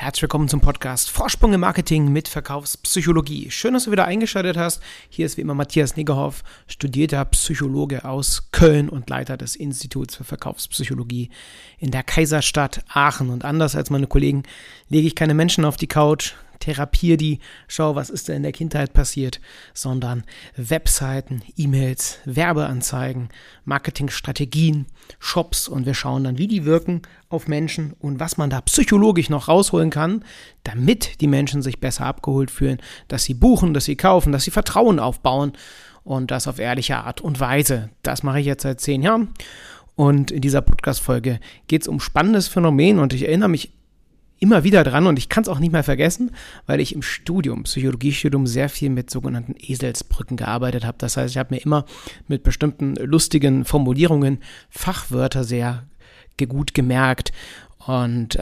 Herzlich willkommen zum Podcast Vorsprung im Marketing mit Verkaufspsychologie. Schön, dass du wieder eingeschaltet hast. Hier ist wie immer Matthias Niggerhoff, studierter Psychologe aus Köln und Leiter des Instituts für Verkaufspsychologie in der Kaiserstadt Aachen. Und anders als meine Kollegen lege ich keine Menschen auf die Couch, therapiere die, schau, was ist denn in der Kindheit passiert, sondern Webseiten, E-Mails, Werbeanzeigen, Marketingstrategien, Shops und wir schauen dann, wie die wirken auf Menschen und was man da psychologisch noch rausholen kann, damit die Menschen sich besser abgeholt fühlen, dass sie buchen, dass sie kaufen, dass sie Vertrauen aufbauen und das auf ehrliche Art und Weise. Das mache ich jetzt seit 10 Jahren und in dieser Podcast-Folge geht es um spannendes Phänomen und ich erinnere mich immer wieder dran und ich kann es auch nicht mehr vergessen, weil ich im Psychologiestudium sehr viel mit sogenannten Eselsbrücken gearbeitet habe. Das heißt, ich habe mir immer mit bestimmten lustigen Formulierungen Fachwörter sehr gut gemerkt und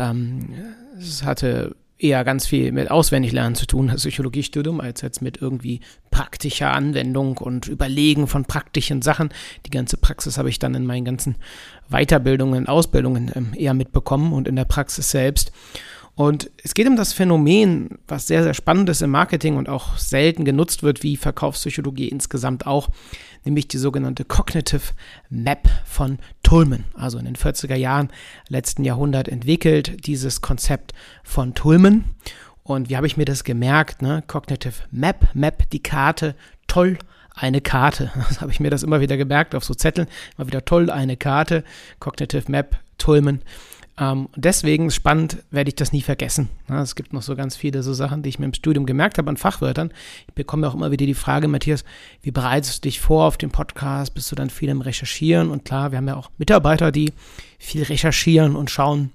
es hatte eher ganz viel mit Auswendiglernen zu tun, das Psychologiestudium, als jetzt mit irgendwie praktischer Anwendung und Überlegen von praktischen Sachen. Die ganze Praxis habe ich dann in meinen ganzen Weiterbildungen, Ausbildungen eher mitbekommen und in der Praxis selbst. Und es geht um das Phänomen, was sehr, sehr spannend ist im Marketing und auch selten genutzt wird, wie Verkaufspsychologie insgesamt auch, nämlich die sogenannte Cognitive Map von Toulmin. Also in den 40er Jahren letzten Jahrhundert entwickelt, dieses Konzept von Toulmin. Und wie habe ich mir das gemerkt? Ne? Cognitive Map, die Karte, toll, eine Karte. Das habe ich mir das immer wieder gemerkt auf so Zetteln. Immer wieder toll, eine Karte, Cognitive Map, Toulmin. Deswegen spannend, werde ich das nie vergessen. Ja, es gibt noch so ganz viele so Sachen, die ich mir im Studium gemerkt habe an Fachwörtern. Ich bekomme auch immer wieder die Frage, Matthias, wie bereitest du dich vor auf den Podcast? Bist du dann viel im Recherchieren? Und klar, wir haben ja auch Mitarbeiter, die viel recherchieren und schauen,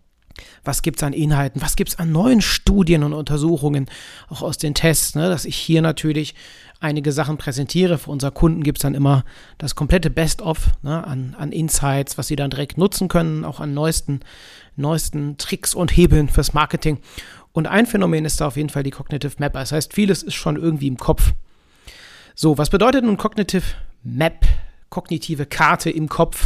was gibt es an Inhalten, was gibt es an neuen Studien und Untersuchungen, auch aus den Tests, ne, dass ich hier natürlich einige Sachen präsentiere. Für unsere Kunden gibt es dann immer das komplette Best-of, ne, an Insights, was sie dann direkt nutzen können, auch an neuesten Tricks und Hebeln fürs Marketing. Und ein Phänomen ist da auf jeden Fall die Cognitive Map. Das heißt, vieles ist schon irgendwie im Kopf. So, was bedeutet nun Cognitive Map, kognitive Karte im Kopf?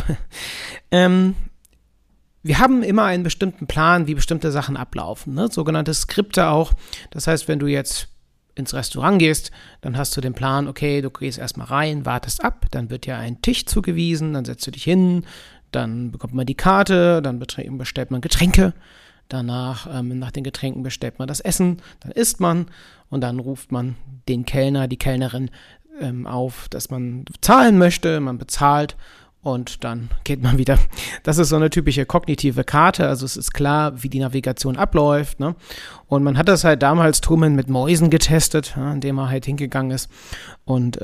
Wir haben immer einen bestimmten Plan, wie bestimmte Sachen ablaufen, ne? Sogenannte Skripte auch. Das heißt, wenn du jetzt ins Restaurant gehst, dann hast du den Plan, okay, du gehst erstmal rein, wartest ab, dann wird dir ein Tisch zugewiesen, dann setzt du dich hin, dann bekommt man die Karte, dann bestellt man Getränke, danach, nach den Getränken bestellt man das Essen, dann isst man und dann ruft man den Kellner, die Kellnerin auf, dass man zahlen möchte, man bezahlt und dann geht man wieder. Das ist so eine typische kognitive Karte, also es ist klar, wie die Navigation abläuft, ne? Und man hat das halt damals Toulmin mit Mäusen getestet, ja, indem er halt hingegangen ist und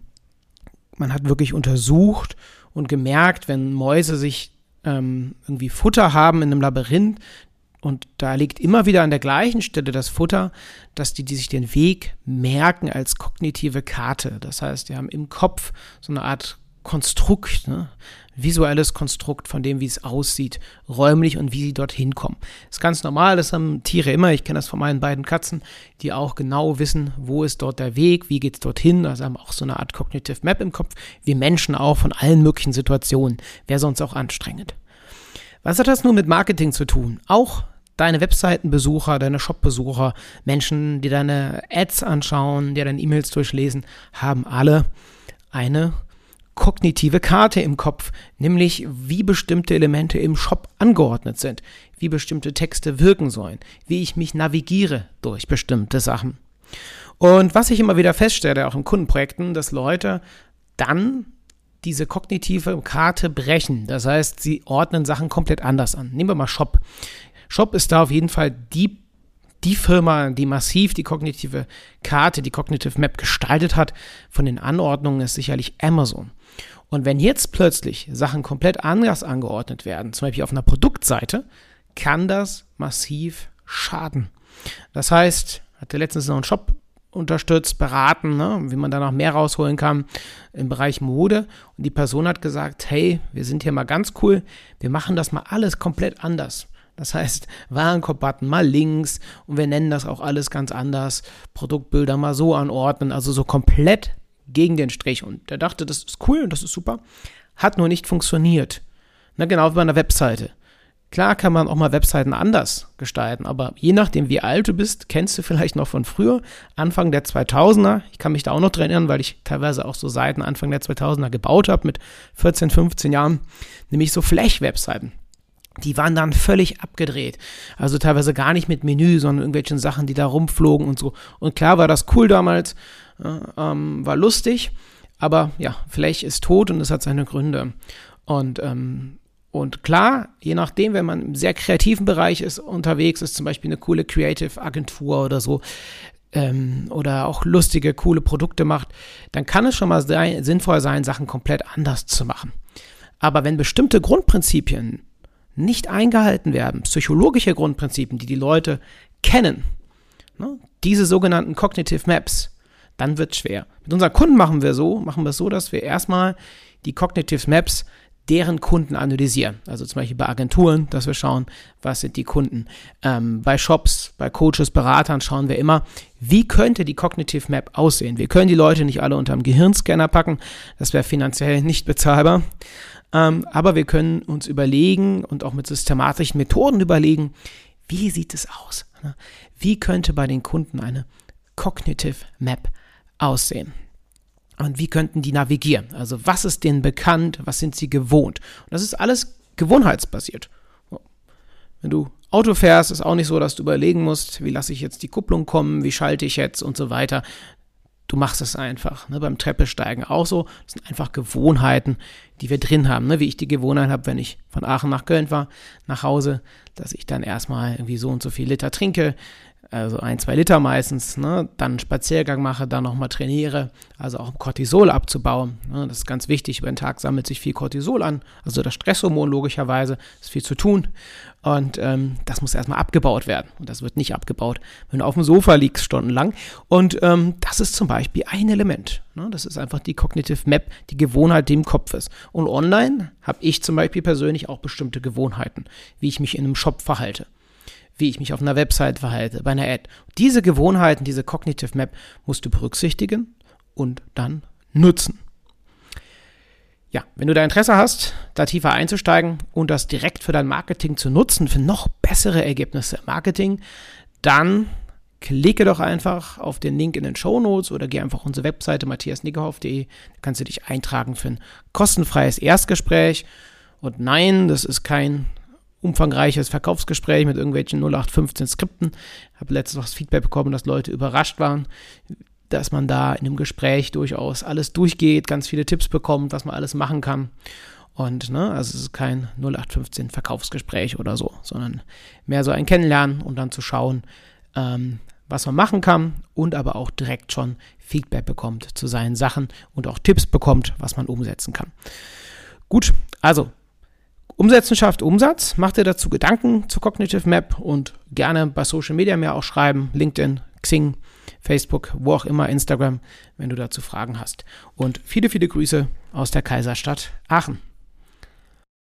man hat wirklich untersucht und gemerkt, wenn Mäuse sich irgendwie Futter haben in einem Labyrinth und da liegt immer wieder an der gleichen Stelle das Futter, dass die sich den Weg merken als kognitive Karte. Das heißt, die haben im Kopf so eine Art Konstrukt, ne? Visuelles Konstrukt von dem, wie es aussieht, räumlich und wie sie dorthin kommen. Das ist ganz normal, das haben Tiere immer, ich kenne das von meinen beiden Katzen, die auch genau wissen, wo ist dort der Weg, wie geht es dorthin, also haben auch so eine Art Cognitive Map im Kopf, wir Menschen auch von allen möglichen Situationen, wäre sonst auch anstrengend. Was hat das nun mit Marketing zu tun? Auch deine Webseitenbesucher, deine Shopbesucher, Menschen, die deine Ads anschauen, die deine E-Mails durchlesen, haben alle eine kognitive Karte im Kopf, nämlich wie bestimmte Elemente im Shop angeordnet sind, wie bestimmte Texte wirken sollen, wie ich mich navigiere durch bestimmte Sachen. Und was ich immer wieder feststelle, auch in Kundenprojekten, dass Leute dann diese kognitive Karte brechen. Das heißt, sie ordnen Sachen komplett anders an. Nehmen wir mal Shop. Shop ist da auf jeden Fall die Firma, die massiv die kognitive Karte, die Cognitive Map gestaltet hat, von den Anordnungen ist sicherlich Amazon. Und wenn jetzt plötzlich Sachen komplett anders angeordnet werden, zum Beispiel auf einer Produktseite, kann das massiv schaden. Das heißt, hatte letztens noch einen Shop unterstützt, beraten, ne, wie man da noch mehr rausholen kann im Bereich Mode. Und die Person hat gesagt, hey, wir sind hier mal ganz cool, wir machen das mal alles komplett anders. Das heißt, Warenkorb-Button mal links und wir nennen das auch alles ganz anders, Produktbilder mal so anordnen, also so komplett gegen den Strich. Und der dachte, das ist cool und das ist super, hat nur nicht funktioniert. Na, genau wie bei einer Webseite. Klar kann man auch mal Webseiten anders gestalten, aber je nachdem, wie alt du bist, kennst du vielleicht noch von früher, Anfang der 2000er. Ich kann mich da auch noch dran erinnern, weil ich teilweise auch so Seiten Anfang der 2000er gebaut habe mit 14, 15 Jahren, nämlich so Flash-Webseiten. Die waren dann völlig abgedreht. Also teilweise gar nicht mit Menü, sondern irgendwelchen Sachen, die da rumflogen und so. Und klar war das cool damals, war lustig, aber ja, Flash ist tot und es hat seine Gründe. Und klar, je nachdem, wenn man im sehr kreativen Bereich ist, unterwegs ist, zum Beispiel eine coole Creative-Agentur oder so, oder auch lustige, coole Produkte macht, dann kann es schon mal sinnvoll sein, Sachen komplett anders zu machen. Aber wenn bestimmte Grundprinzipien nicht eingehalten werden, psychologische Grundprinzipien, die die Leute kennen, ne, diese sogenannten Cognitive Maps, dann wird es schwer. Mit unseren Kunden machen wir es so, dass wir erstmal die Cognitive Maps deren Kunden analysieren. Also zum Beispiel bei Agenturen, dass wir schauen, was sind die Kunden. Bei Shops, bei Coaches, Beratern schauen wir immer, wie könnte die Cognitive Map aussehen. Wir können die Leute nicht alle unter dem Gehirnscanner packen, das wäre finanziell nicht bezahlbar. Aber wir können uns überlegen und auch mit systematischen Methoden überlegen, wie sieht es aus? Wie könnte bei den Kunden eine Cognitive Map aussehen? Und wie könnten die navigieren? Also was ist denen bekannt? Was sind sie gewohnt? Und das ist alles gewohnheitsbasiert. Wenn du Auto fährst, ist auch nicht so, dass du überlegen musst, wie lasse ich jetzt die Kupplung kommen, wie schalte ich jetzt und so weiter. Du machst es einfach. Ne? Beim Treppesteigen auch so. Das sind einfach Gewohnheiten, die wir drin haben. Ne? Wie ich die Gewohnheit habe, wenn ich von Aachen nach Köln fahre, nach Hause, dass ich dann erstmal irgendwie so und so viel Liter trinke, also 1-2 Liter meistens, ne? Dann einen Spaziergang mache, dann nochmal trainiere, also auch Cortisol abzubauen. Ne? Das ist ganz wichtig, über den Tag sammelt sich viel Cortisol an, also das Stresshormon logischerweise, ist viel zu tun und das muss erstmal abgebaut werden und das wird nicht abgebaut, wenn du auf dem Sofa liegst stundenlang und das ist zum Beispiel ein Element, ne? Das ist einfach die Cognitive Map, die Gewohnheit, die im Kopf ist und online habe ich zum Beispiel persönlich auch bestimmte Gewohnheiten, wie ich mich in einem Shop verhalte, wie ich mich auf einer Website verhalte, bei einer Ad. Diese Gewohnheiten, diese Cognitive Map musst du berücksichtigen und dann nutzen. Ja, wenn du da Interesse hast, da tiefer einzusteigen und das direkt für dein Marketing zu nutzen, für noch bessere Ergebnisse im Marketing, dann klicke doch einfach auf den Link in den Shownotes oder geh einfach auf unsere Webseite matthiasniggerhoff.de, da kannst du dich eintragen für ein kostenfreies Erstgespräch. Und nein, das ist kein umfangreiches Verkaufsgespräch mit irgendwelchen 0815 Skripten. Ich habe letztens das Feedback bekommen, dass Leute überrascht waren, dass man da in einem Gespräch durchaus alles durchgeht, ganz viele Tipps bekommt, was man alles machen kann. Und also es ist kein 0815 Verkaufsgespräch oder so, sondern mehr so ein Kennenlernen und dann zu schauen, was man machen kann und aber auch direkt schon Feedback bekommt zu seinen Sachen und auch Tipps bekommt, was man umsetzen kann. Gut, also Umsetzen schafft Umsatz. Mach dir dazu Gedanken zur Cognitive Map und gerne bei Social Media mir auch schreiben. LinkedIn, Xing, Facebook, wo auch immer, Instagram, wenn du dazu Fragen hast. Und viele, viele Grüße aus der Kaiserstadt Aachen.